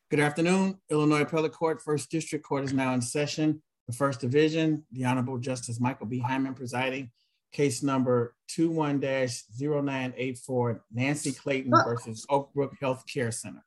Good afternoon. Illinois Appellate Court, First District Court is now in session. The First Division, the Honorable Justice Michael B. Hyman presiding. Case number 21-0984, Nancy Clayton versus Oak Brook Health Care Center.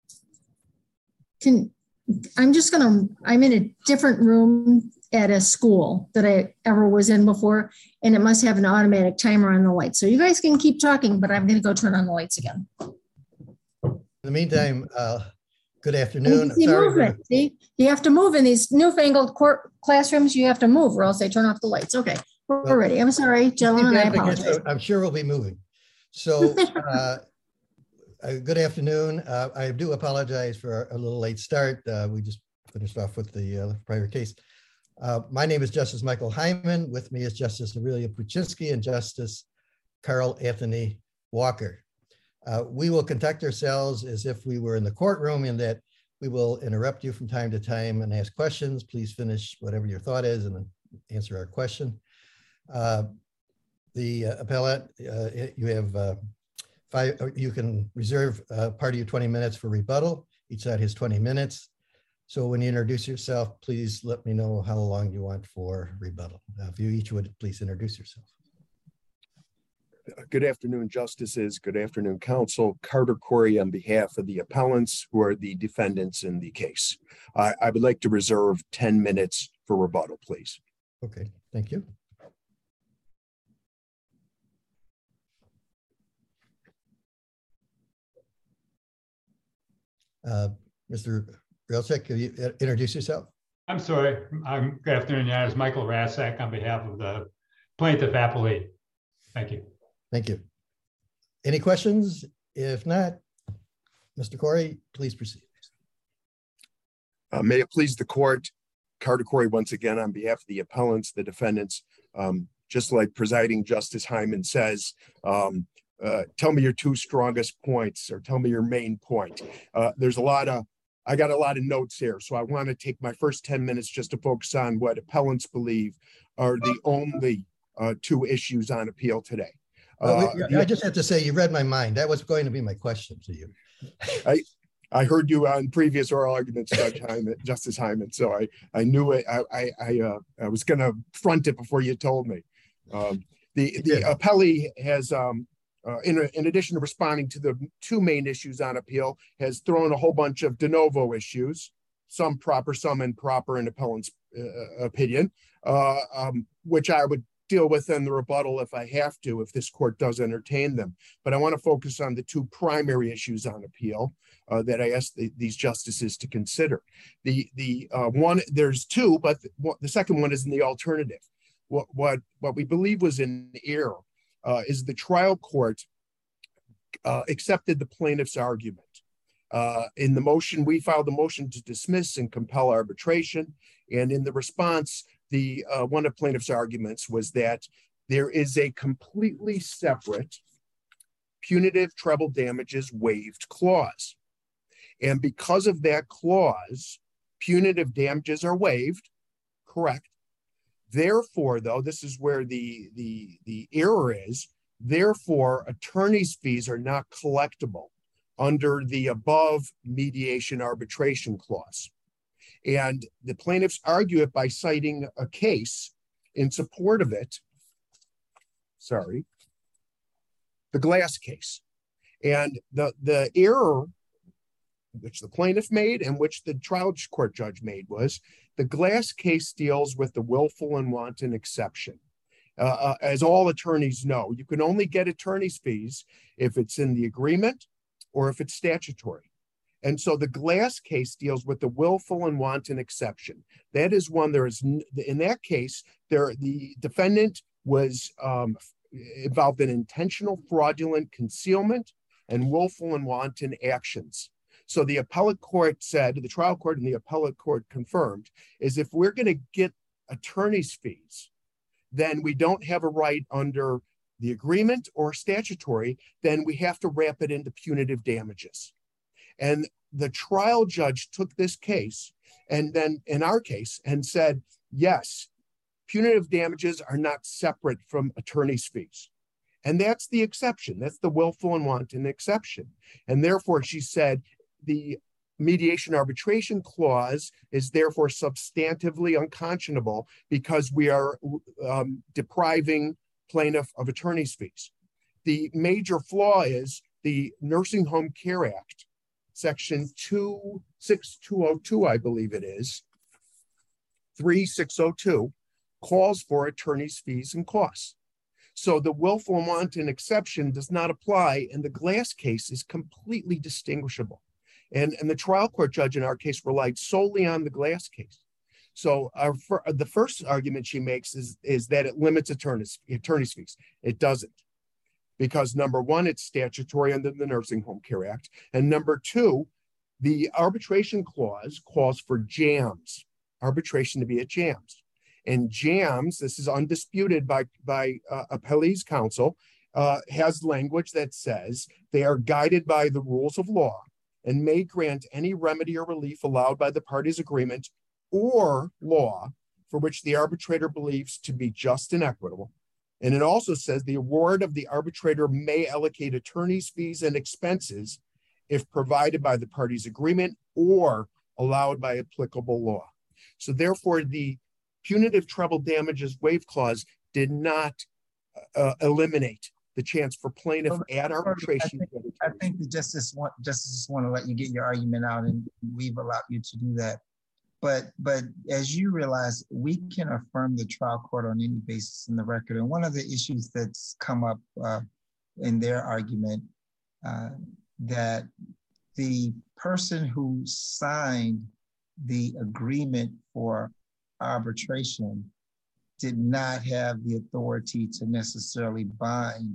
I'm in a different room at a school that I ever was in before, and it must have an automatic timer on the light. So you guys can keep talking, but I'm going to go turn on the lights again. In the meantime, good afternoon. See movement. See, you have to move in these newfangled court classrooms. You have to move, or else they turn off the lights. Okay, we're ready. I'm sorry, gentlemen. I apologize. I'm sure we'll be moving. So, good afternoon. I do apologize for a little late start. We just finished off with the prior case. My name is Justice Michael Hyman. With me is Justice Aurelia Puczynski and Justice Carl Anthony Walker. We will conduct ourselves as if we were in the courtroom, in that we will interrupt you from time to time and ask questions. Please finish whatever your thought is and then answer our question. The appellate, you have you can reserve part of your 20 minutes for rebuttal. Each side has 20 minutes. So when you introduce yourself, please let me know how long you want for rebuttal. If you each would please introduce yourself. Good afternoon, Justices. Good afternoon, Counsel. Carter Corey on behalf of the appellants who are the defendants in the case. I would like to reserve 10 minutes for rebuttal, please. Okay, thank you. Mr. Railcheck, can you introduce yourself? I'm sorry. Good afternoon, Your Honor. Michael Rasak on behalf of the plaintiff appellate. Thank you. Thank you. Any questions? If not, Mr. Corey, please proceed. May it please the court, Carter Corey once again on behalf of the appellants, the defendants. Just like presiding Justice Hyman says, tell me your two strongest points, or tell me your main point. I got a lot of notes here, so I want to take my first 10 minutes just to focus on what appellants believe are the only two issues on appeal today. I just have to say, you read my mind. That was going to be my question to you. I heard you on previous oral arguments, Judge Hyman, Justice Hyman, so I knew it. I was going to front it before you told me. The appellee has, in addition to responding to the two main issues on appeal, has thrown a whole bunch of de novo issues, some proper, some improper in appellant's opinion, which I would deal with in the rebuttal if I have to, if this court does entertain them. But I want to focus on the two primary issues on appeal that I asked these justices to consider. There's two, but the second one is in the alternative. What we believe was in error is the trial court accepted the plaintiff's argument. In the motion, we filed a motion to dismiss and compel arbitration. And in the response, one of plaintiff's arguments was that there is a completely separate punitive treble damages waived clause. And because of that clause, punitive damages are waived, correct. Therefore, though, this is where the error is, therefore, attorney's fees are not collectible under the above mediation arbitration clause. And the plaintiffs argue it by citing a case in support of it. Sorry, the Glass case. And the error which the plaintiff made and which the trial court judge made was the Glass case deals with the willful and wanton exception. As all attorneys know, you can only get attorney's fees if it's in the agreement or if it's statutory. And so the Glass case deals with the willful and wanton exception. That is one, in that case, the defendant was involved in intentional fraudulent concealment and willful and wanton actions. So the appellate court said, the trial court and the appellate court confirmed, is if we're going to get attorney's fees, then we don't have a right under the agreement or statutory, then we have to wrap it into punitive damages. And the trial judge took this case and then in our case and said, yes, punitive damages are not separate from attorney's fees. And that's the exception. That's the willful and wanton exception. And therefore, she said, the mediation arbitration clause is therefore substantively unconscionable because we are depriving plaintiff of attorney's fees. The major flaw is the Nursing Home Care Act, section 26202, I believe it is, 3602, calls for attorney's fees and costs. So the willful and wanton exception does not apply, and the Glass case is completely distinguishable. And the trial court judge in our case relied solely on the Glass case. So the first argument she makes is that it limits attorney's fees. It doesn't. Because number one, it's statutory under the Nursing Home Care Act. And number two, the arbitration clause calls for jams, arbitration to be at jams. And jams, this is undisputed by appellee's counsel, has language that says they are guided by the rules of law and may grant any remedy or relief allowed by the parties' agreement or law for which the arbitrator believes to be just and equitable. And it also says the award of the arbitrator may allocate attorney's fees and expenses if provided by the parties' agreement or allowed by applicable law. So therefore, the punitive treble damages waive clause did not eliminate the chance for plaintiff at arbitration. I think the justices want to let you get your argument out, and we've allowed you to do that. But as you realize, we can affirm the trial court on any basis in the record. And one of the issues that's come up in their argument that the person who signed the agreement for arbitration did not have the authority to necessarily bind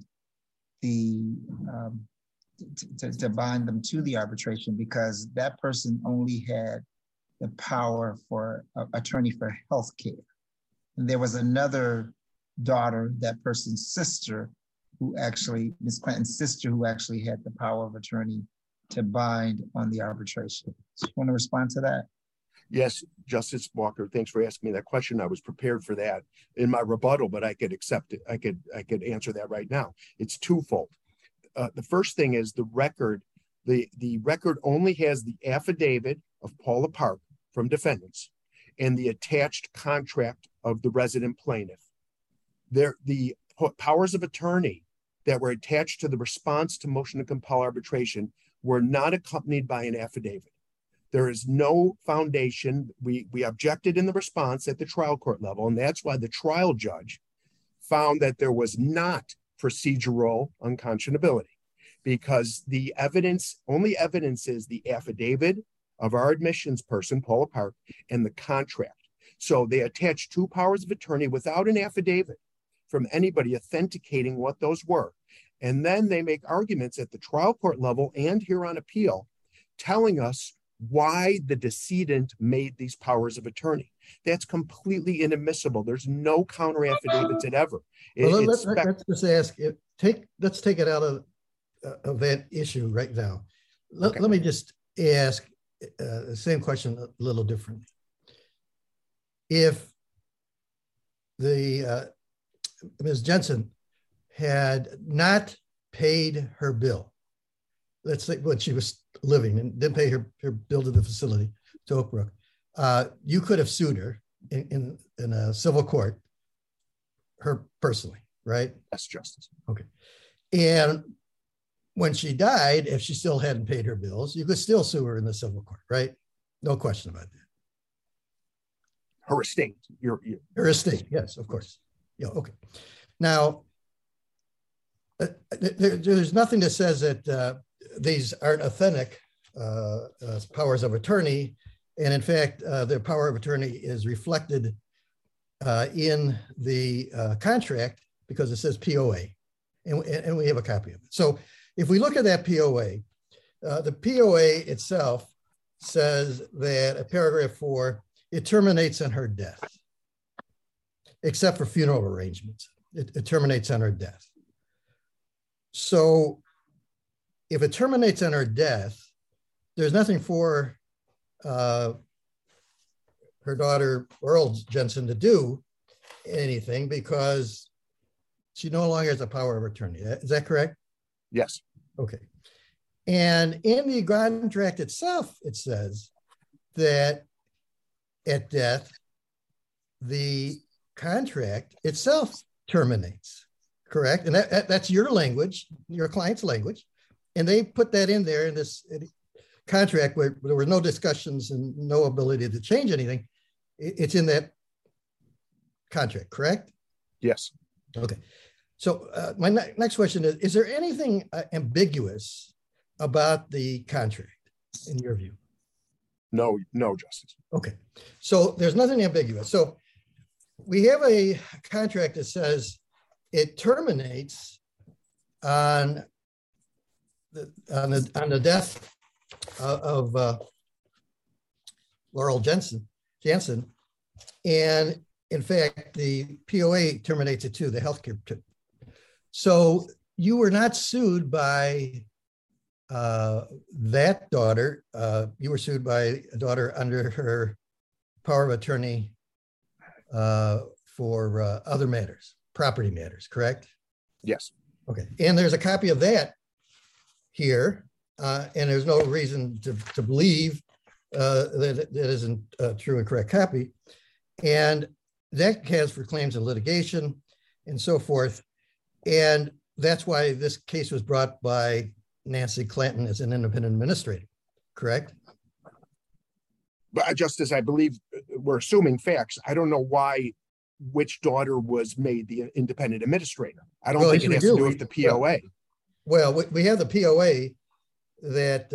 to bind them to the arbitration, because that person only had the power for attorney for health care. And there was another daughter, that person's sister, who actually, Ms. Clinton's sister, who actually had the power of attorney to bind on the arbitration. So you want to respond to that? Yes, Justice Walker, thanks for asking me that question. I was prepared for that in my rebuttal, but I could accept it. I could answer that right now. It's twofold. The first thing is the record. The record only has the affidavit of Paula Park from defendants and the attached contract of the resident plaintiff. The powers of attorney that were attached to the response to motion to compel arbitration were not accompanied by an affidavit. There is no foundation. We objected in the response at the trial court level, and that's why the trial judge found that there was not procedural unconscionability, because the only evidence is the affidavit of our admissions person, Paula Park, and the contract. So they attached two powers of attorney without an affidavit from anybody authenticating what those were. And then they make arguments at the trial court level and here on appeal, telling us why the decedent made these powers of attorney. That's completely inadmissible. There's no counter affidavits at ever. Let's just ask, let's take it out of that issue right now. Okay. Let me just ask the same question a little differently. If the Ms. Jensen had not paid her bill, let's say when she was living and didn't pay her bill to the facility, to Oak Brook, you could have sued her in a civil court, her personally, right? That's justice. Okay. And when she died, if she still hadn't paid her bills, you could still sue her in the civil court, right? No question about that. Her estate. Her estate, yes, of course. Yeah, okay. Now, there's nothing that says that these aren't authentic powers of attorney. And in fact, their power of attorney is reflected in the contract because it says POA, and we have a copy of it. So if we look at that POA, the POA itself says that paragraph 4, it terminates on her death, except for funeral arrangements. It terminates on her death. So if it terminates on her death, there's nothing for her daughter, Earl Jensen, to do anything because she no longer has a power of attorney. Is that correct? Yes. Okay. And in the contract itself, it says that at death, the contract itself terminates, correct? And that's your language, your client's language. And they put that in there in this contract where there were no discussions and no ability to change anything. It's in that contract, correct? Yes. Okay. So my next question is there anything ambiguous about the contract in your view? No, Justice. Okay. So there's nothing ambiguous. So we have a contract that says it terminates on the death of Laurel Jansen. And in fact, the POA terminates it too, the healthcare. So you were not sued by that daughter. You were sued by a daughter under her power of attorney for other matters, property matters, correct? Yes. Okay. And there's a copy of that here, and there's no reason to believe that isn't a true and correct copy. And that has for claims of litigation and so forth. And that's why this case was brought by Nancy Clanton as an independent administrator, correct? But Justice, I believe we're assuming facts. I don't know which daughter was made the independent administrator. I don't think it has to do with the POA. Well, we have the POA that.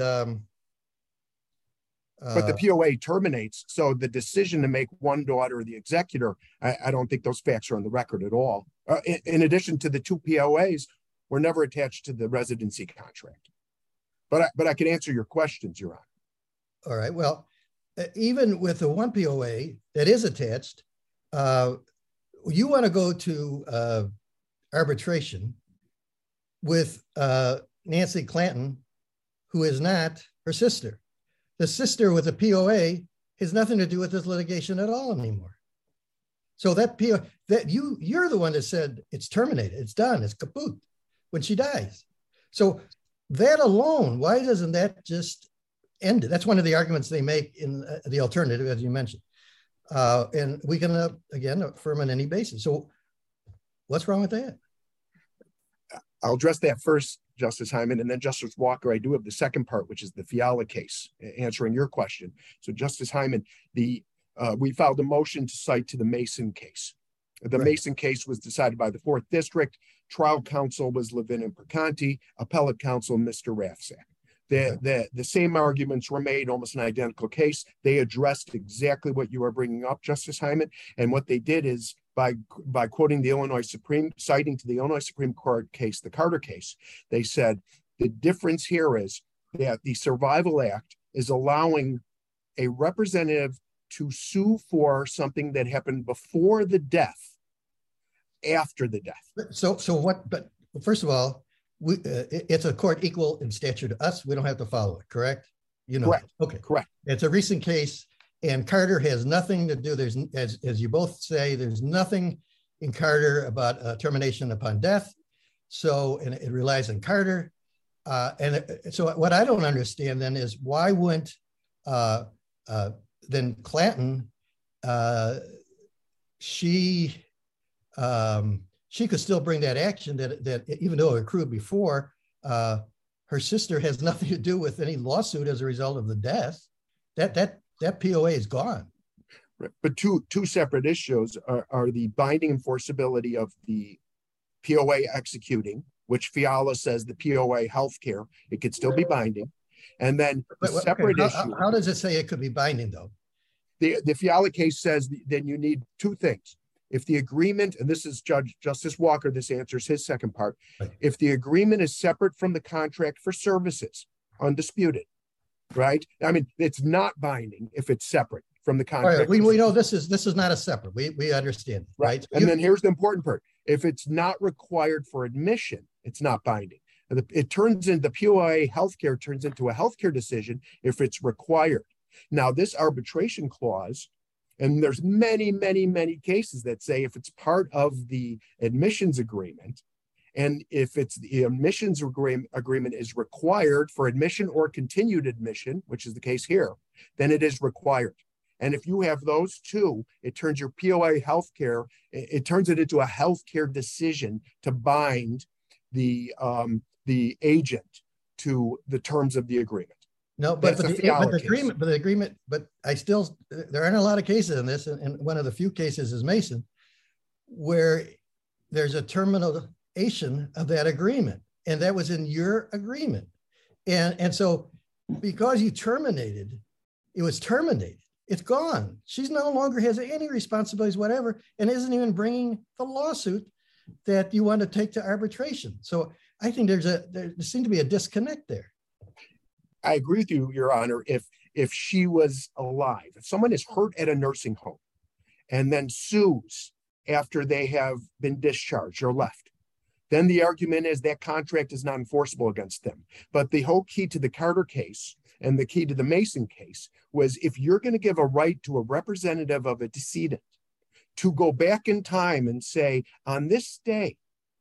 But the POA terminates. So the decision to make one daughter the executor, I don't think those facts are on the record at all. In addition to the two POAs, were never attached to the residency contract. But I can answer your questions, Your Honor. All right. Well, even with the one POA that is attached, you want to go to arbitration with Nancy Clanton, who is not her sister. The sister with the POA has nothing to do with this litigation at all anymore. So that POA, you're the one that said it's terminated, it's done, it's kaput when she dies. So that alone, why doesn't that just end it? That's one of the arguments they make in the alternative, as you mentioned. And we can, again, affirm on any basis. So what's wrong with that? I'll address that first, Justice Hyman, and then Justice Walker, I do have the second part, which is the Fiala case, answering your question. So Justice Hyman, we filed a motion to cite to the Mason case. The Mason case was decided by the 4th District. Trial counsel was Levin and Perconti, appellate counsel, Mr. Rafsack. The same arguments were made, almost an identical case. They addressed exactly what you are bringing up, Justice Hyman. And what they did is, by quoting the citing to the Illinois Supreme Court case, the Carter case, they said, the difference here is that the Survival Act is allowing a representative to sue for something that happened before the death, after the death. So what, but first of all, it's a court equal in stature to us. We don't have to follow it, correct? You know, correct. Okay, correct. It's a recent case, and Carter has nothing to do. There's, as you both say, there's nothing in Carter about termination upon death. So, and it relies on Carter. So what I don't understand then is why wouldn't then Clanton, she could still bring that action that even though it accrued before, her sister has nothing to do with any lawsuit as a result of the death. That POA is gone. Right. But two separate issues are the binding enforceability of the POA executing, which Fiala says the POA healthcare, it could still be binding. And then the separate issue. How does it say it could be binding though? The Fiala case says then you need two things. If the agreement, and this is Justice Walker, this answers his second part. Right. If the agreement is separate from the contract for services, undisputed, right? I mean, it's not binding if it's separate from the contract. Right. We know this is not a separate. We understand, right? And then here's the important part. If it's not required for admission, it's not binding. It turns into the POA healthcare turns into a healthcare decision if it's required. Now, this arbitration clause, and there's many, many, many cases that say if it's part of the admissions agreement And if it's the admissions agreement is required for admission or continued admission, which is the case here, then it is required. And if you have those two, it turns your POA healthcare, it turns it into a healthcare decision to bind the agent to the terms of the agreement. No, but the agreement, but I still, there aren't a lot of cases in this, and one of the few cases is Mason, where there's a termination of that agreement, and that was in your agreement. And so because you terminated, it was terminated. It's gone. She's no longer has any responsibilities, whatever, and isn't even bringing the lawsuit that you want to take to arbitration. So I think there seems to be a disconnect there. I agree with you, Your Honor. If she was alive, if someone is hurt at a nursing home and then sues after they have been discharged or left, then the argument is that contract is not enforceable against them. But the whole key to the Carter case and the key to the Mason case was, if you're going to give a right to a representative of a decedent to go back in time and say, on this day,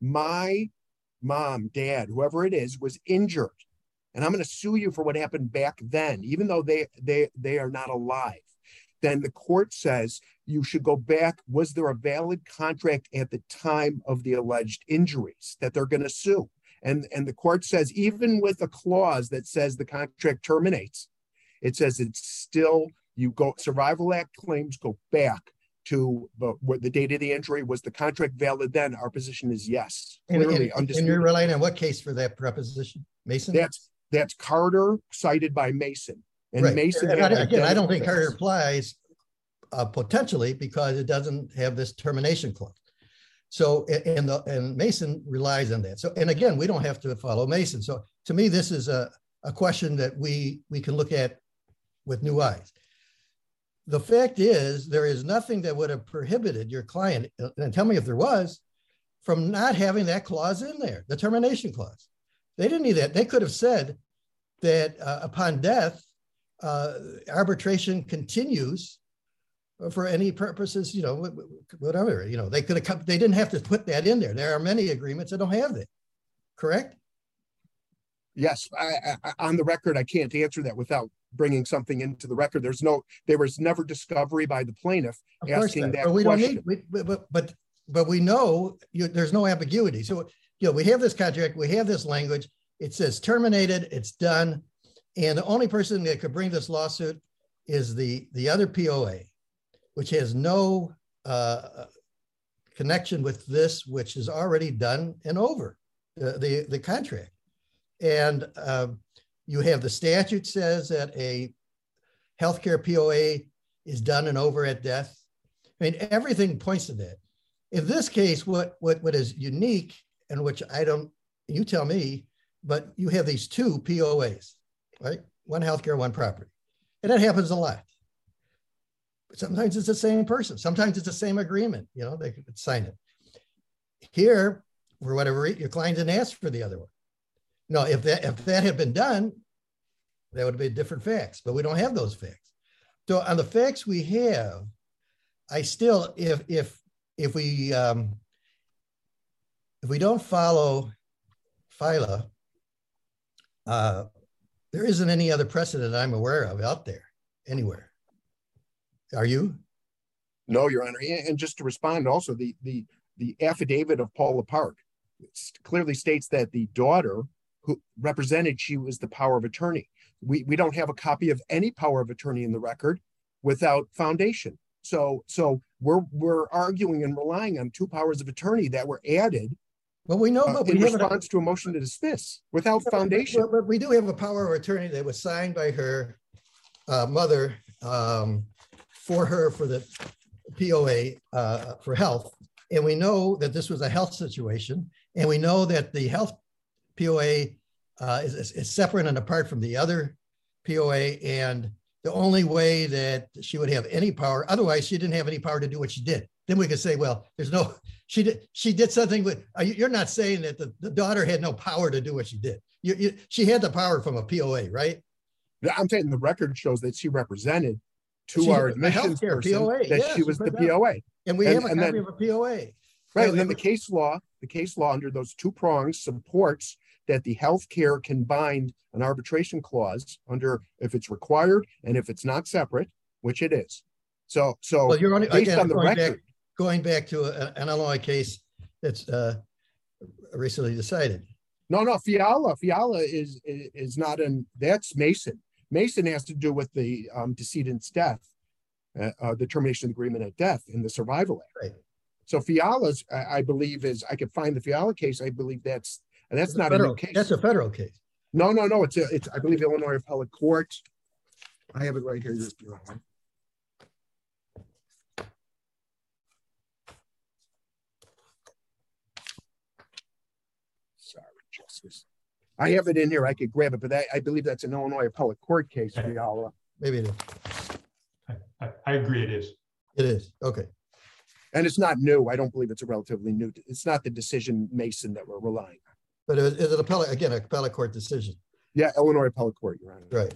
my mom, dad, whoever it is, was injured, and I'm going to sue you for what happened back then, even though they are not alive, then the court says you should go back. Was there a valid contract at the time of the alleged injuries that they're going to sue? And the court says, even with a clause that says the contract terminates, it says it's still, you go, Survival Act claims go back to the date of the injury. Was the contract valid then? Our position is yes. Clearly, and you're relying on what case for that proposition? Mason? That's Carter, cited by Mason. And right. Mason. And again, I don't think Carter applies potentially because it doesn't have this termination clause. So, and Mason relies on that. So, and again, we don't have to follow Mason. So to me, this is a question that we can look at with new eyes. The fact is, there is nothing that would have prohibited your client, and tell me if there was, from not having that clause in there, the termination clause. They didn't need that. They could have said that upon death, arbitration continues for any purposes, you know, whatever, you know, they could have come, they didn't have to put that in there. There are many agreements that don't have that, correct? Yes, on the record, I can't answer that without bringing something into the record. There was never discovery by the plaintiff asking that question. But we know there's no ambiguity. So, you know, we have this contract, we have this language, it says terminated, it's done. And the only person that could bring this lawsuit is the other POA, which has no connection with this, which is already done and over, the contract. And you have the statute says that a healthcare POA is done and over at death. I mean, everything points to that. In this case, what is unique, and which I don't, you tell me, but you have these two POAs, right? One healthcare, one property. And that happens a lot. Sometimes it's the same person. Sometimes it's the same agreement. You know, they could sign it. Here, for whatever reason, your client didn't ask for the other one. No, if that had been done, that would be different facts, but we don't have those facts. So on the facts we have, I still, if we don't follow FILA, there isn't any other precedent I'm aware of out there anywhere. Are you? No, Your Honor. And just to respond also, the affidavit of Paula Park clearly states that the daughter who represented, she was the power of attorney. We don't have a copy of any power of attorney in the record without foundation. So we're arguing and relying on two powers of attorney that were added. Well, we know, but in response to a motion to dismiss without foundation. But we do have a power of attorney that was signed by her mother for the POA for health. And we know that this was a health situation. And we know that the health POA is separate and apart from the other POA. And the only way that she would have any power, otherwise she didn't have any power to do what she did. Then we could say, well, there's no, she did something with, you're not saying that the daughter had no power to do what she did. She had the power from a POA, right? I'm saying the record shows that she represented to our admissions person POA. That she was the POA. And we have a copy of a POA. Right, and then the case law under those two prongs supports that the healthcare can bind an arbitration clause under if it's required and if it's not separate, which it is. So well, you're only, based again, on the record, going back to an Illinois case that's recently decided. No, Fiala is not that's Mason. Mason has to do with the decedent's death, the termination agreement at death in the Survival Act. Right. So Fiala's, I believe, I could find the Fiala case. I believe that's not a new case. That's a federal case. No. It's I believe Illinois Appellate Court. I have it right here. Sorry, Justice. I have it in here. I could grab it, but I believe that's an Illinois Appellate Court case, Fiala. Maybe it is. I agree it is. It is. Okay. And it's not new. I don't believe it's a relatively new. It's not the decision Mason that we're relying on. But is it appellate court decision? Yeah, Illinois Appellate Court, Your Honor. Right.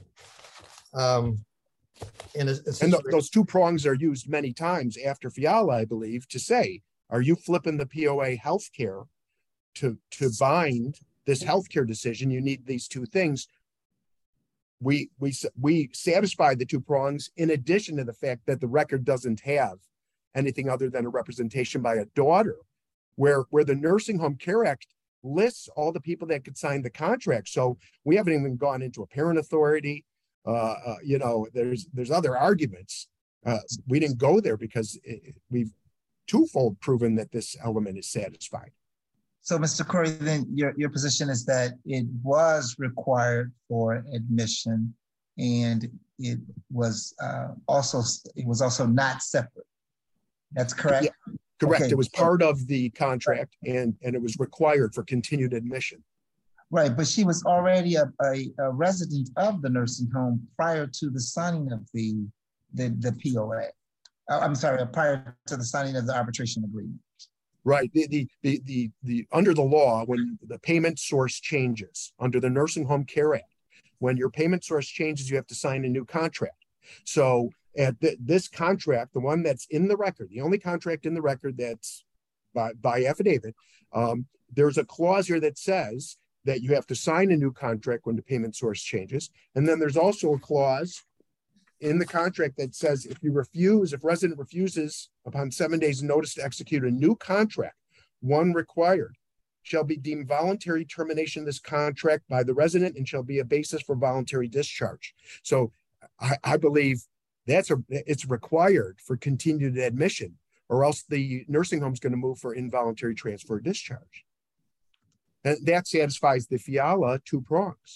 And those two prongs are used many times after Fiala, I believe, to say, are you flipping the POA healthcare to bind this healthcare decision? You need these two things. We satisfy the two prongs in addition to the fact that the record doesn't have anything other than a representation by a daughter, where the Nursing Home Care Act lists all the people that could sign the contract. So we haven't even gone into a parent authority. There's other arguments. We didn't go there because we've twofold proven that this element is satisfied. So, Mr. Corey, then your position is that it was required for admission, and it was also not separate. That's correct? Yeah, correct. Okay. It was part of the contract, and it was required for continued admission. Right, but she was already a resident of the nursing home prior to the signing of the POA. I'm sorry, prior to the signing of the arbitration agreement. Right. The under the law, when the payment source changes under the Nursing Home Care Act, when your payment source changes, you have to sign a new contract. So at this contract, the one that's in the record, the only contract in the record that's by affidavit, there's a clause here that says that you have to sign a new contract when the payment source changes. And then there's also a clause in the contract that says if resident refuses upon 7 days notice to execute a new contract, one required, shall be deemed voluntary termination of this contract by the resident and shall be a basis for voluntary discharge. So I believe it's required for continued admission, or else the nursing home is going to move for involuntary transfer or discharge. And that satisfies the Fiala two prongs.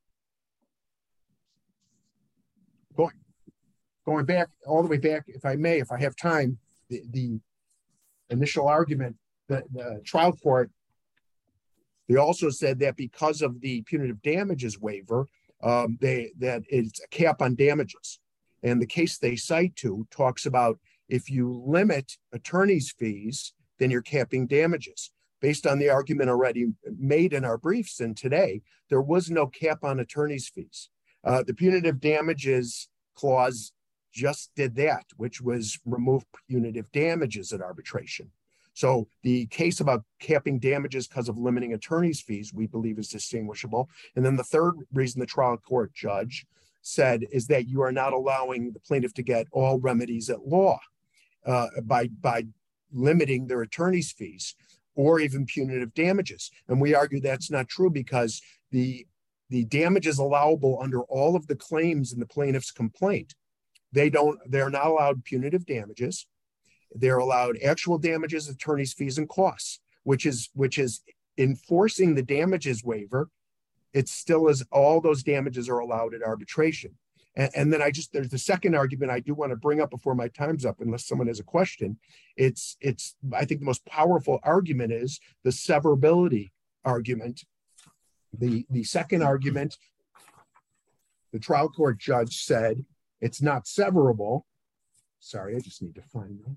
Going back all the way back, if I may, if I have time, the initial argument, the trial court, they also said that because of the punitive damages waiver, that it's a cap on damages. And the case they cite to talks about if you limit attorney's fees, then you're capping damages. Based on the argument already made in our briefs and today, there was no cap on attorney's fees. The punitive damages clause just did that, which was remove punitive damages at arbitration. So the case about capping damages because of limiting attorney's fees, we believe is distinguishable. And then the third reason the trial court judge said is that you are not allowing the plaintiff to get all remedies at law by limiting their attorney's fees or even punitive damages. And we argue that's not true because the damages allowable under all of the claims in the plaintiff's complaint, they're not allowed punitive damages. They're allowed actual damages, attorney's fees, and costs, which is enforcing the damages waiver. It still is, all those damages are allowed at arbitration. And then there's the second argument I do want to bring up before my time's up, unless someone has a question. It's I think the most powerful argument is the severability argument. The second argument, the trial court judge said it's not severable. Sorry, I just need to find them.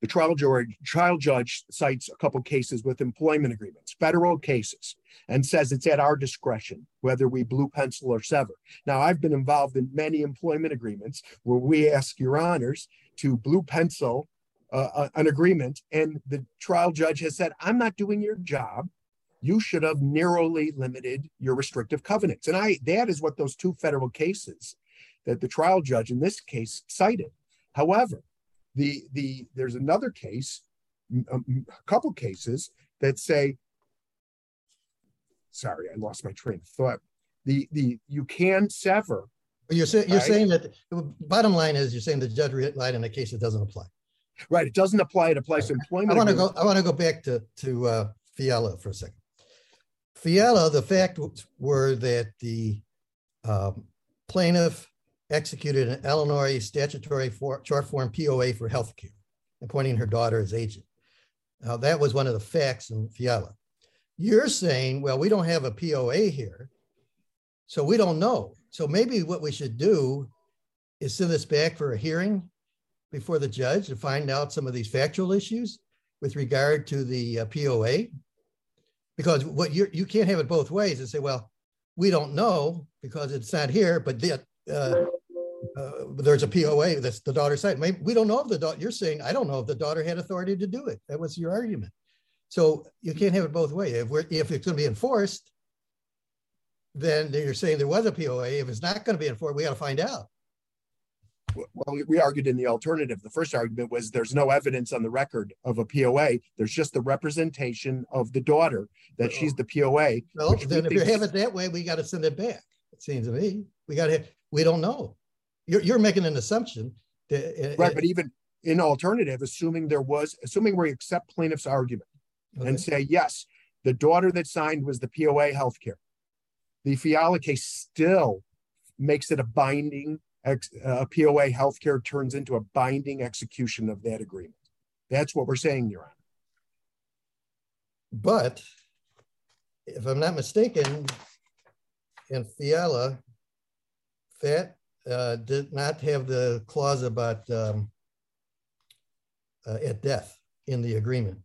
The trial judge cites a couple cases with employment agreements, federal cases, and says it's at our discretion whether we blue pencil or sever. Now, I've been involved in many employment agreements where we ask your honors to blue pencil an agreement, and the trial judge has said, I'm not doing your job. You should have narrowly limited your restrictive covenants. And that is what those two federal cases that the trial judge in this case cited. However, there's another case, a couple cases that say, sorry, I lost my train of thought. You can sever. You're saying that the bottom line is you're saying the judge relied on a case that doesn't apply. Right, it doesn't apply. It applies to employment. I want to go back to Fiala for a second. Fiala, the facts were that the plaintiff executed an Illinois statutory short form POA for healthcare, appointing her daughter as agent. Now, that was one of the facts in Fiala. You're saying, well, we don't have a POA here, so we don't know. So maybe what we should do is send this back for a hearing before the judge to find out some of these factual issues with regard to the POA. Because what you can't have it both ways and say, well, we don't know because it's not here, but there's a POA that's the daughter's side. Maybe we don't know if the daughter, you're saying, I don't know if the daughter had authority to do it. That was your argument. So you can't have it both ways. If it's going to be enforced, then you're saying there was a POA. If it's not going to be enforced, we got to find out. Well, we argued in the alternative. The first argument was there's no evidence on the record of a POA. There's just the representation of the daughter that she's the POA. Well, then if you have it that way, we got to send it back. It seems to me we don't know. You're making an assumption. Right, but even in alternative, assuming we accept plaintiff's argument and say, yes, the daughter that signed was the POA healthcare. The Fiala case still makes it a binding POA healthcare turns into a binding execution of that agreement. That's what we're saying, Your Honor. But if I'm not mistaken, in Fiala, that did not have the clause about at death in the agreement.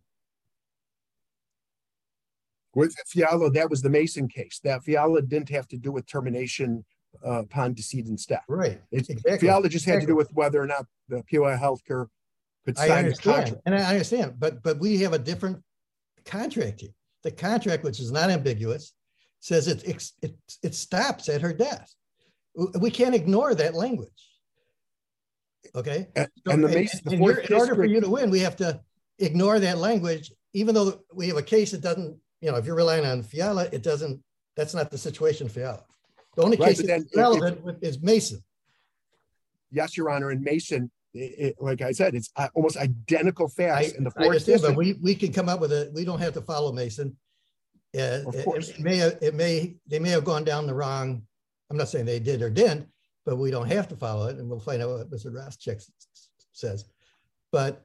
With Fiala, that was the Mason case. That Fiala didn't have to do with termination upon decedent's death. Right. Exactly. Fiala just had to do with whether or not the POA healthcare could sign the contract. And I understand, but we have a different contract here. The contract, which is not ambiguous, says it stops at her death. We can't ignore that language. Okay. In order for you to win, we have to ignore that language, even though we have a case that doesn't, if you're relying on Fiala, it doesn't, that's not the situation for Fiala. The only case that's relevant is Mason. Yes, Your Honor. In Mason, like I said, it's almost identical facts in the fourth district. But we can come up with we don't have to follow Mason. Of course. They may have gone down the wrong, I'm not saying they did or didn't, but we don't have to follow it, and we'll find out what Mr. Roszczyk says. But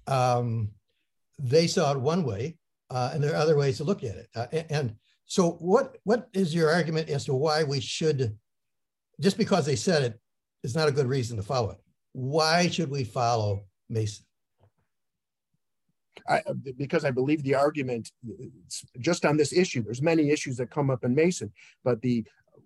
they saw it one way, and there are other ways to look at it. And so what is your argument as to why we should, just because they said it is not a good reason to follow it, why should we follow Mason? Because I believe the argument just on this issue, there's many issues that come up in Mason, but in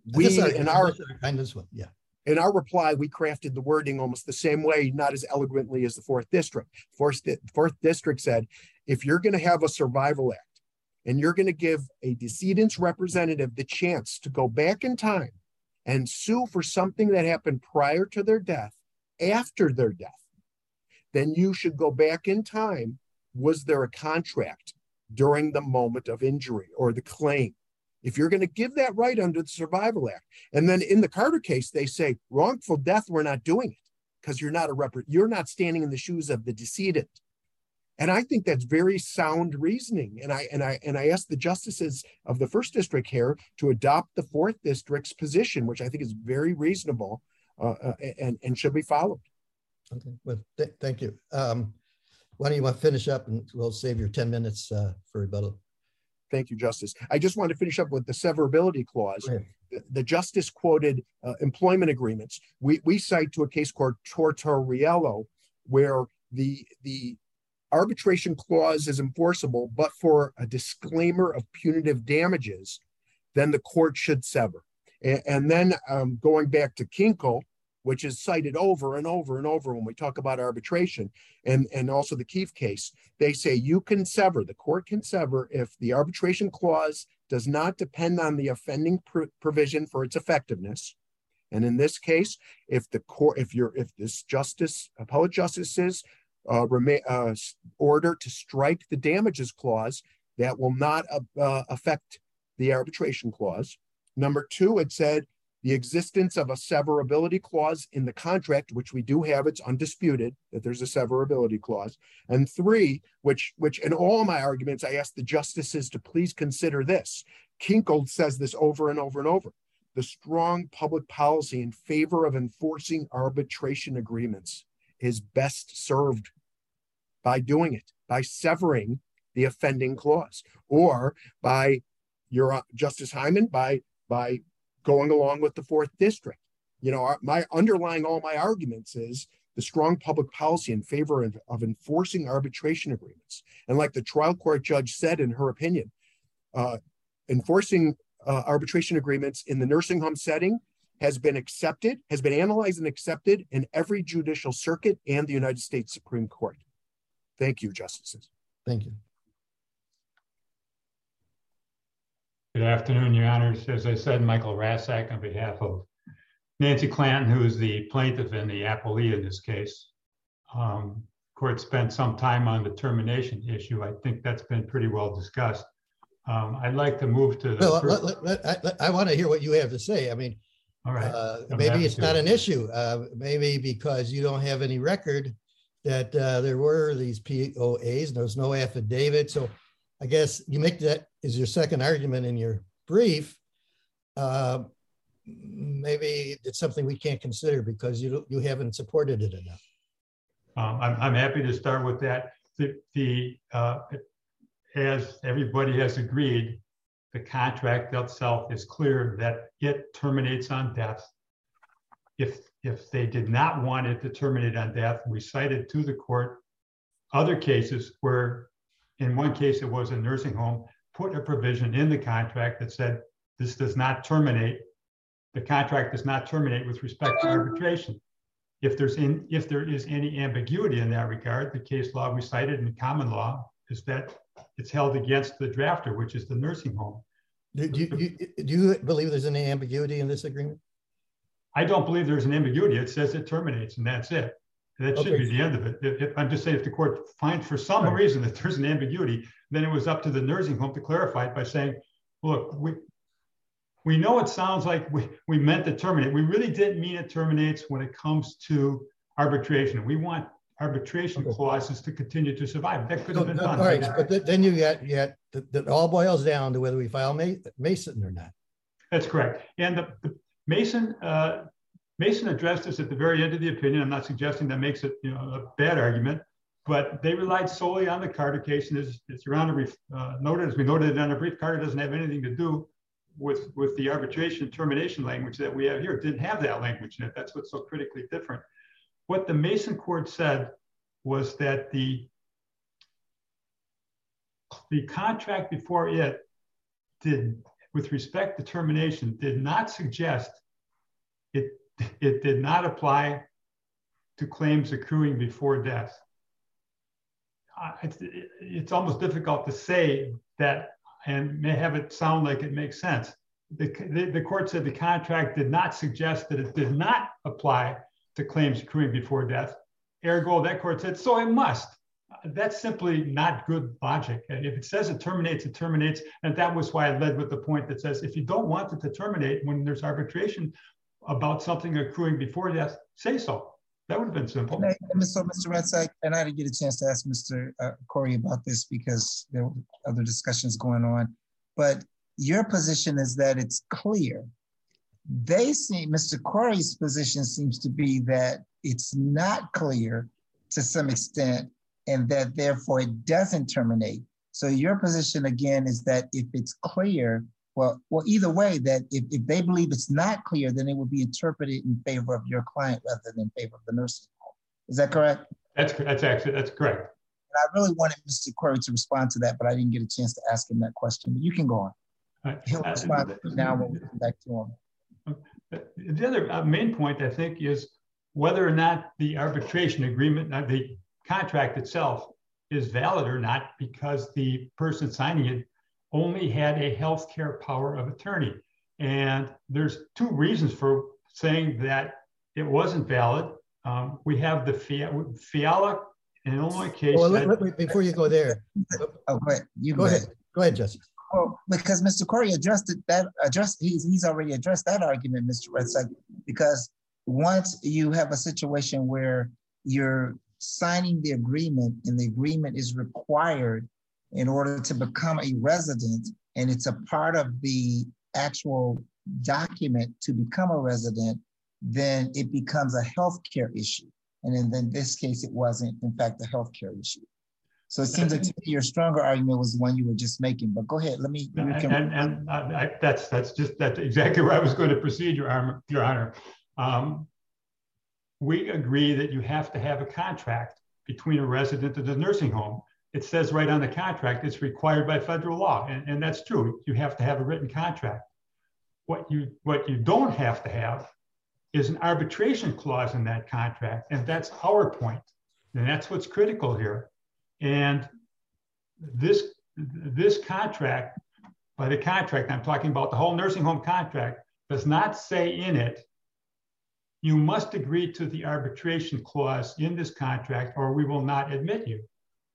our reply, we crafted the wording almost the same way, not as eloquently as the fourth district. Fourth district said, if you're going to have a survival act and you're going to give a decedent's representative the chance to go back in time and sue for something that happened prior to their death, after their death, then you should go back in time. Was there a contract during the moment of injury or the claim? If you're going to give that right under the Survival Act, and then in the Carter case, they say wrongful death, we're not doing it because you're not standing in the shoes of the decedent. And I think that's very sound reasoning. And I asked the justices of the first district here to adopt the fourth district's position, which I think is very reasonable and should be followed. Okay, well, thank you. Why don't you want to finish up and we'll save your 10 minutes for rebuttal. Thank you, Justice. I just want to finish up with the severability clause. The justice quoted employment agreements. We cite to a case called Tortoriello, where the arbitration clause is enforceable, but for a disclaimer of punitive damages, then the court should sever. And then going back to Kinkle, which is cited over and over and over when we talk about arbitration, and also the Keefe case, they say you can sever, the court can sever if the arbitration clause does not depend on the offending provision for its effectiveness. And in this case, if the court, if this justice, appellate justices order to strike the damages clause, that will not affect the arbitration clause. Number two, it said the existence of a severability clause in the contract, which we do have, it's undisputed that there's a severability clause. And three, which in all my arguments, I asked the justices to please consider this. Kinkle says this over and over and over. The strong public policy in favor of enforcing arbitration agreements is best served by doing it, by severing the offending clause, or by your Justice Hyman, by going along with the 4th District. You know, my underlying all my arguments is the strong public policy in favor of enforcing arbitration agreements. And like the trial court judge said in her opinion, enforcing arbitration agreements in the nursing home setting has been analyzed and accepted in every judicial circuit and the United States Supreme Court. Thank you, justices. Thank you. Good afternoon, Your Honors. As I said, Michael Rasak on behalf of Nancy Clanton, who is the plaintiff and the appellee in this case. Court spent some time on the termination issue. I think that's been pretty well discussed. I'd like to move to the I want to hear what you have to say. I mean, all right. Maybe it's not an issue. Maybe because you don't have any record that there were these POAs, and there was no affidavit. So I guess you make that is your second argument in your brief. Maybe it's something we can't consider because you haven't supported it enough. I'm happy to start with that. As everybody has agreed, the contract itself is clear that it terminates on death. If they did not want it to terminate on death, we cited to the court other cases where, in one case it was a nursing home, put a provision in the contract that said this does not terminate. The contract does not terminate with respect to arbitration. If there is any ambiguity in that regard, the case law we cited in common law is that it's held against the drafter, which is the nursing home. Do you believe there's any ambiguity in this agreement? I don't believe there's an ambiguity. It says it terminates, and that's it. That should be the end of it. I'm just saying, if the court finds for some reason that there's an ambiguity, then it was up to the nursing home to clarify it by saying, look, we know it sounds like we meant to terminate. We really didn't mean it terminates when it comes to arbitration. We want arbitration clauses to continue to survive. That could have been done. All right, but then you got that all boils down to whether we file Mason or not. That's correct. And the Mason addressed this at the very end of the opinion. I'm not suggesting that makes it a bad argument, but they relied solely on the Carter case. And as Your Honor noted, as we noted on the brief, Carter doesn't have anything to do with the arbitration termination language that we have here. It didn't have that language in it. That's what's so critically different. What the Mason court said was that the contract before it did, with respect to termination, did not suggest it did not apply to claims accruing before death. It's almost difficult to say that and may have it sound like it makes sense. The court said the contract did not suggest that it did not apply to claims accruing before death. Ergo, that court said, so it must. That's simply not good logic. And if it says it terminates, it terminates. And that was why I led with the point that says, if you don't want it to terminate when there's arbitration about something accruing before death, say so. That would have been simple. So, Mr. Rasak, and I didn't get a chance to ask Mr. Corey about this because there were other discussions going on. But your position is that it's clear. Mr. Corey's position seems to be that it's not clear to some extent, and that therefore it doesn't terminate. So your position again is that if it's clear, well, either way, that if they believe it's not clear, then it would be interpreted in favor of your client rather than in favor of the nursing home. Is that correct? That's correct. I really wanted Mr. Corey to respond to that, but I didn't get a chance to ask him that question. But you can go on. He'll respond now when we come back to him. The other main point, I think, is whether or not the arbitration agreement, the contract itself, is valid or not, because the person signing it only had a healthcare power of attorney. And there's two reasons for saying that it wasn't valid. We have the Fiala in Illinois case. Well, before you go there. Oh, go ahead. Go ahead. Go ahead, Justice. Well, because Mr. Corey he's already addressed that argument, Mr. Redside, because once you have a situation where you're signing the agreement and the agreement is required in order to become a resident, and it's a part of the actual document to become a resident, then it becomes a healthcare issue. And in this case, it wasn't, in fact, a healthcare issue. So it seems like your stronger argument was the one you were just making. But go ahead. That's exactly where I was going to proceed, Your Honor. We agree that you have to have a contract between a resident and a nursing home. It says right on the contract, it's required by federal law, and that's true. You have to have a written contract. What you don't have to have is an arbitration clause in that contract, and that's our point, and that's what's critical here. And this contract, by the contract, I'm talking about the whole nursing home contract, does not say in it, you must agree to the arbitration clause in this contract or we will not admit you.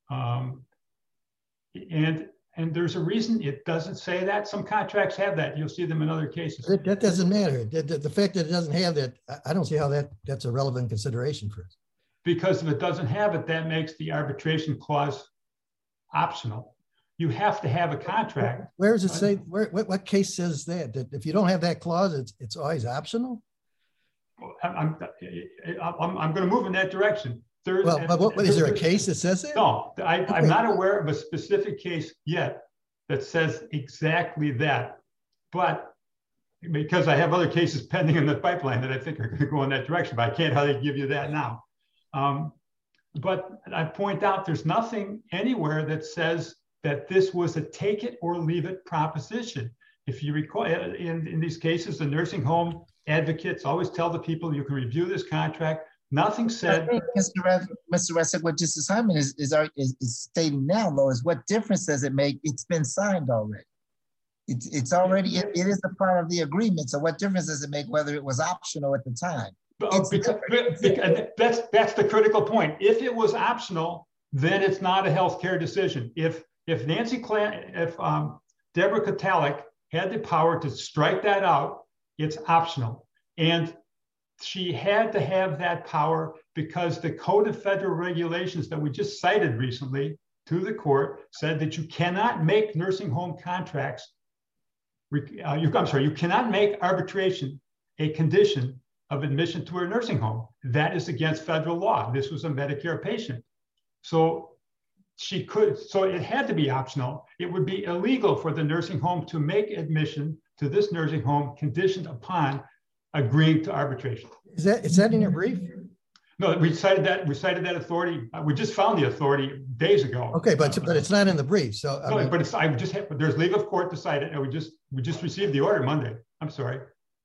And there's a reason it doesn't say that. Some contracts have that. You'll see them in other cases. That doesn't matter. The fact that it doesn't have that, I don't see how that's a relevant consideration for us. Because if it doesn't have it, that makes the arbitration clause optional. You have to have a contract. Where does it say, what case says that if you don't have that clause, it's always optional? I'm going to move in that direction. Is there a case that says that? No, I'm not aware of a specific case yet that says exactly that. But because I have other cases pending in the pipeline that I think are going to go in that direction, but I can't hardly give you that now. But I point out there's nothing anywhere that says that this was a take it or leave it proposition. If you recall, in these cases, the nursing home advocates always tell the people you can review this contract. Nothing said. Mr. Resick, what Justice Hyman is stating now, though, is what difference does it make? It's been signed already. It's already, it is a part of the agreement. So what difference does it make whether it was optional at the time? Because that's the critical point. If it was optional, then it's not a healthcare decision. If Deborah Katalik had the power to strike that out, it's optional. And she had to have that power because the Code of Federal Regulations that we just cited recently to the court said that you cannot make nursing home contracts. You cannot make arbitration a condition of admission to a nursing home. That is against federal law. This was a Medicare patient. So it had to be optional. It would be illegal for the nursing home to make admission to this nursing home conditioned upon agreeing to arbitration. Is that in your brief? No, we cited that authority. We just found the authority days ago. Okay, but it's not in the brief. So there's leave of court to cite it, and we just received the order Monday. I'm sorry.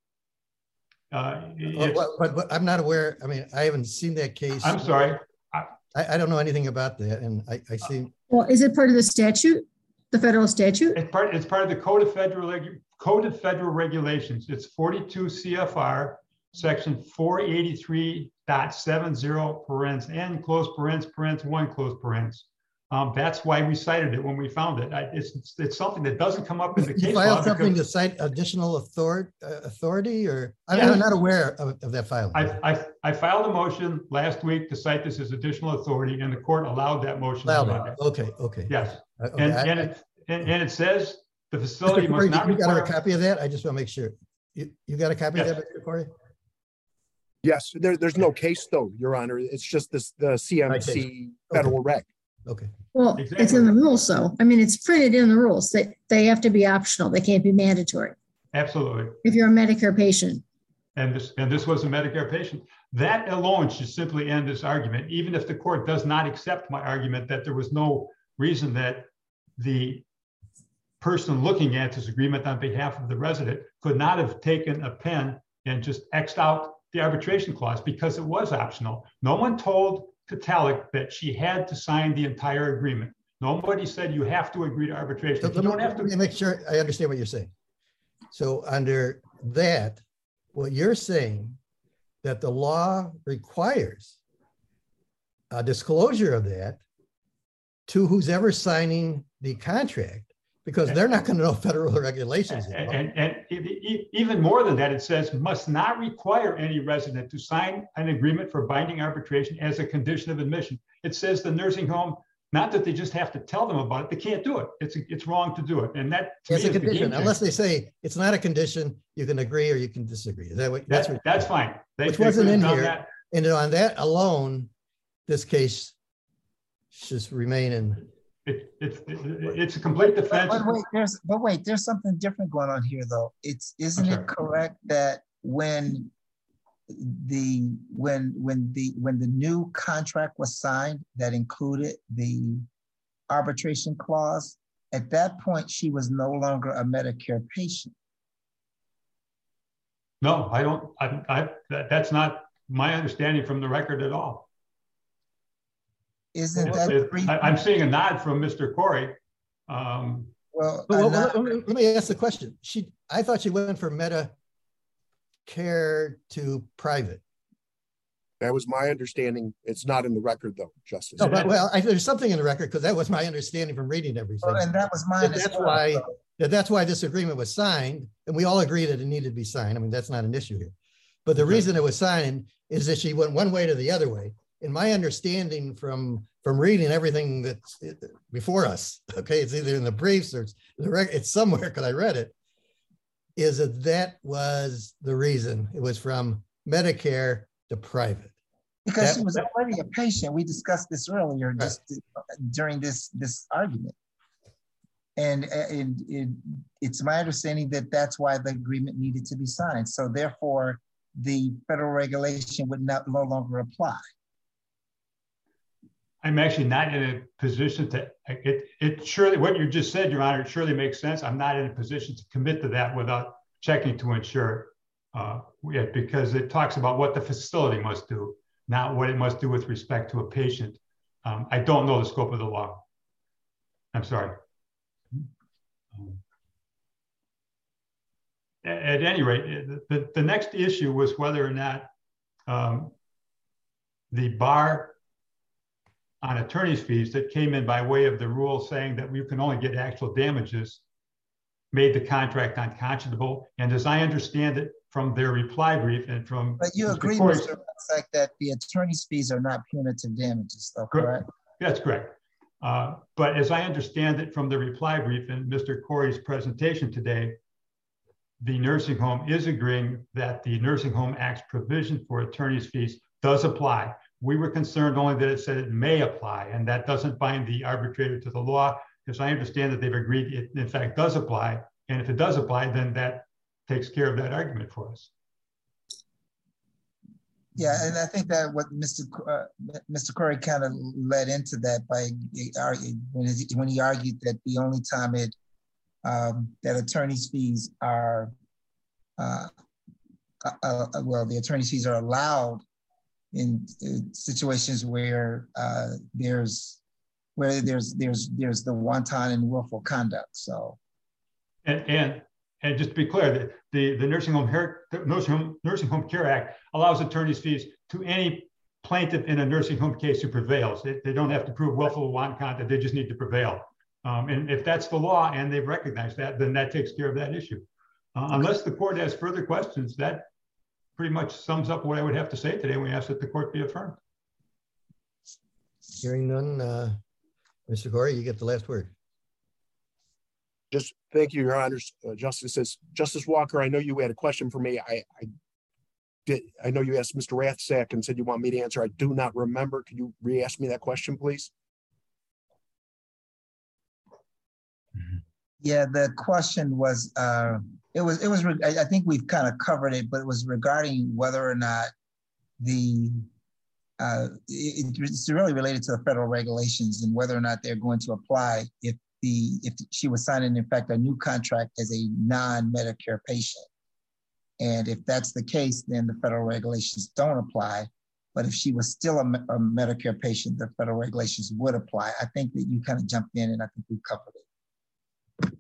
But I'm not aware. I mean, I haven't seen that case. I'm sorry. I don't know anything about that, and I see. Well, is it part of the statute, the federal statute? It's part of the Code of Federal Regulations. It's 42 CFR section 483.70 parens n close parens 1 close parens. That's why we cited it when we found it. It's something that doesn't come up in the case. You filed something to cite additional authority, or I'm not aware of that filing. I filed a motion last week to cite this as additional authority, and the court allowed that motion. Okay. Yes, okay. And it says the facility must not. You got a copy of that? I just want to make sure. You got a copy of that, Mr. Corey? Yes. There's no case though, Your Honor. It's just the CMC federal rec. Okay. Well, exactly. It's in the rules, so I mean, it's printed in the rules that they have to be optional. They can't be mandatory. Absolutely. If you're a Medicare patient. and this was a Medicare patient. That alone should simply end this argument, even if the court does not accept my argument that there was no reason that the person looking at this agreement on behalf of the resident could not have taken a pen and just X'd out the arbitration clause because it was optional. No one told Katalik that she had to sign the entire agreement. Nobody said you have to agree to arbitration. So let me make sure I understand what you're saying. So under that, what you're saying that the law requires a disclosure of that to who's ever signing the contract, because they're not going to know federal regulations. And even more than that, it says must not require any resident to sign an agreement for binding arbitration as a condition of admission. It says the nursing home, not that they just have to tell them about it, they can't do it. It's wrong to do it. And that is a condition, unless they say it's not a condition, you can agree or you can disagree. Is that what that's fine. Which wasn't in here. That. And on that alone, this case should remain in. It's a complete defense. But wait, there's something different going on here, though. Isn't it correct that when the new contract was signed that included the arbitration clause, at that point she was no longer a Medicare patient? No, I don't. That's not my understanding from the record at all. Isn't that? I'm seeing a nod from Mr. Corey. Let me ask the question. I thought she went from Medicare to private. That was my understanding. It's not in the record, though, Justice. No, but there's something in the record because that was my understanding from reading everything. Well, and that was mine. That's why this agreement was signed, and we all agree that it needed to be signed. I mean, that's not an issue here. But the reason it was signed is that she went one way to the other way. In my understanding from reading everything that's before us, okay, it's either in the briefs or it's somewhere because I read it, is that was the reason. It was from Medicare to private. Because she was already a patient. We discussed this earlier just during this argument. And it's my understanding that that's why the agreement needed to be signed. So therefore, the federal regulation would no longer apply. I'm actually not in a position to, it surely, what you just said, Your Honor, it surely makes sense. I'm not in a position to commit to that without checking to ensure, because it talks about what the facility must do, not what it must do with respect to a patient. I don't know the scope of the law. I'm sorry. At any rate, the next issue was whether or not the bar on attorney's fees that came in by way of the rule saying that we can only get actual damages made the contract unconscionable. And as I understand it from their reply brief and from— But you agree, Mr. Rusak, that the attorney's fees are not punitive damages, though, correct? That's correct. But as I understand it from the reply brief and Mr. Corey's presentation today, the nursing home is agreeing that the Nursing Home Act's provision for attorney's fees does apply. We were concerned only that it said it may apply, and that doesn't bind the arbitrator to the law. As I understand that they've agreed it, in fact, does apply. And if it does apply, then that takes care of that argument for us. Yeah, and I think that what Mr. Corey kind of led into that by when he argued that the only time that attorney's fees are, the attorney's fees are allowed in situations where there's the wanton and willful conduct. So, and just to be clear, the Nursing Home Care Act allows attorney's fees to any plaintiff in a nursing home case who prevails. They don't have to prove willful or wanton conduct; they just need to prevail. And if that's the law and they've recognized that, then that takes care of that issue. Unless the court has further questions, that pretty much sums up what I would have to say today when we ask that the court be affirmed. Hearing none, Mr. Corey, you get the last word. Just thank you, Your Honor. Justice Walker, I know you had a question for me. I know you asked Mr. Rathsack and said you want me to answer. I do not remember. Can you re-ask me that question, please? Yeah, the question was I think we've kind of covered it, but it was regarding whether or not it's really related to the federal regulations and whether or not they're going to apply if she was signing, in fact, a new contract as a non-Medicare patient. And if that's the case, then the federal regulations don't apply. But if she was still a Medicare patient, the federal regulations would apply. I think that you kind of jumped in and I think we covered it.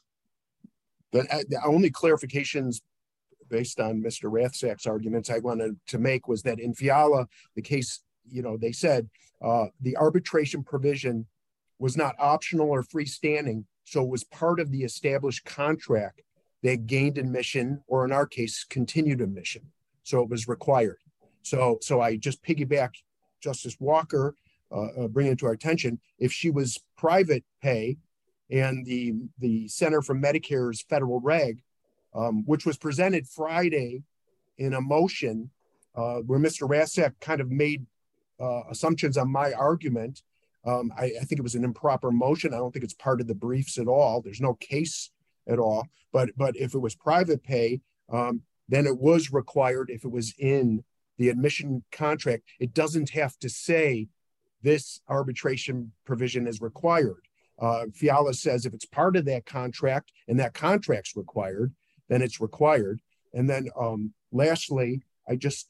The only clarifications based on Mr. Rathsack's arguments I wanted to make was that in Fiala, the case, they said the arbitration provision was not optional or freestanding, so it was part of the established contract that gained admission, or in our case, continued admission. So it was required. So I just piggyback Justice Walker, bring it to our attention. If she was private pay and the Center for Medicare's federal reg, which was presented Friday in a motion where Mr. Rathsack kind of made assumptions on my argument. I think it was an improper motion. I don't think it's part of the briefs at all. There's no case at all. But if it was private pay, then it was required if it was in the admission contract. It doesn't have to say this arbitration provision is required. Fiala says if it's part of that contract and that contract's required, then it's required. And then lastly, I just,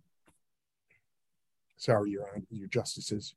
sorry, Your Honor, your justices.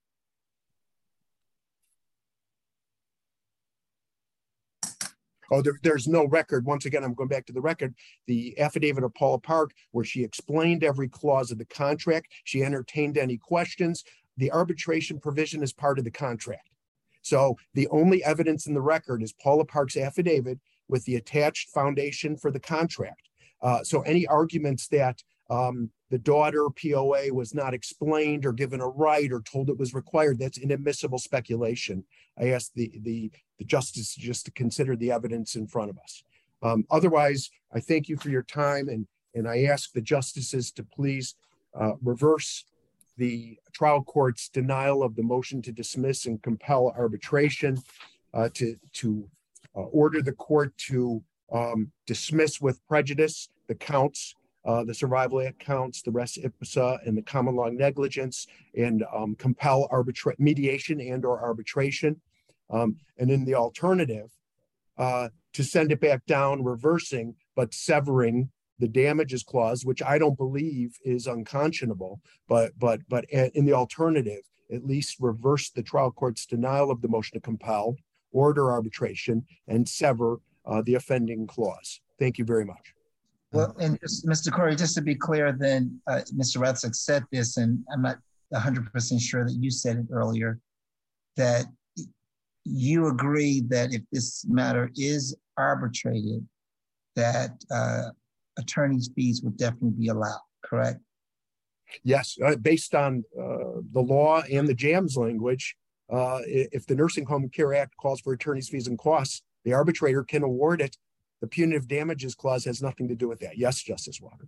Oh, there's no record. Once again, I'm going back to the record. The affidavit of Paula Park, where she explained every clause of the contract. She entertained any questions. The arbitration provision is part of the contract. So the only evidence in the record is Paula Park's affidavit with the attached foundation for the contract. So any arguments that the daughter POA was not explained or given a right or told it was required, that's inadmissible speculation. I asked the justice just to consider the evidence in front of us. Otherwise, I thank you for your time, and I ask the justices to please reverse the trial court's denial of the motion to dismiss and compel arbitration, to order the court to dismiss with prejudice the counts, the Survival Act counts, the res ipsa, and the common law negligence, and compel mediation and or arbitration. And in the alternative, to send it back down, reversing, but severing the damages clause, which I don't believe is unconscionable, but in the alternative, at least reverse the trial court's denial of the motion to compel, order arbitration, and sever the offending clause. Thank you very much. Well, and just, Mr. Corey, just to be clear, then Mr. Rathsack said this, and I'm not 100% sure that you said it earlier, that you agree that if this matter is arbitrated, that attorney's fees would definitely be allowed, correct? Yes, based on the law and the JAMS language, if the Nursing Home Care Act calls for attorney's fees and costs, the arbitrator can award it. The punitive damages clause has nothing to do with that. Yes, Justice Walker.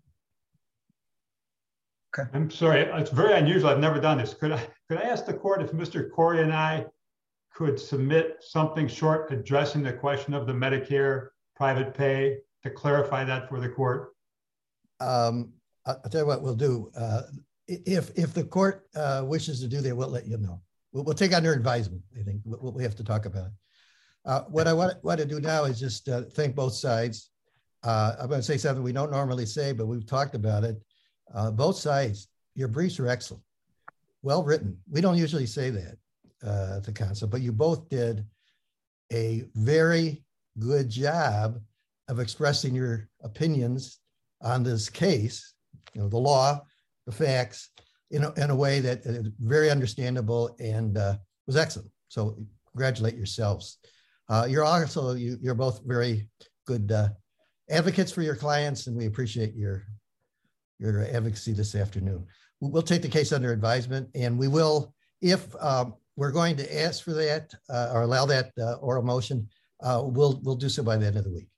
Okay. I'm sorry, it's very unusual. I've never done this. Could I ask the court if Mr. Corey and I could submit something short addressing the question of the Medicare private pay to clarify that for the court? I'll tell you what we'll do. If the court wishes to do that, we'll let you know. We'll take under advisement, I think, what we have to talk about. What I want to do now is just thank both sides. I'm going to say something we don't normally say, but we've talked about it. Both sides, your briefs are excellent, well written. We don't usually say that at the council, but you both did a very good job of expressing your opinions on this case, the law, the facts, in a way that is very understandable and was excellent. So congratulate yourselves. You're both very good advocates for your clients, and we appreciate your advocacy this afternoon. We'll take the case under advisement, and we will, if we're going to ask for that or allow that oral motion, we'll do so by the end of the week.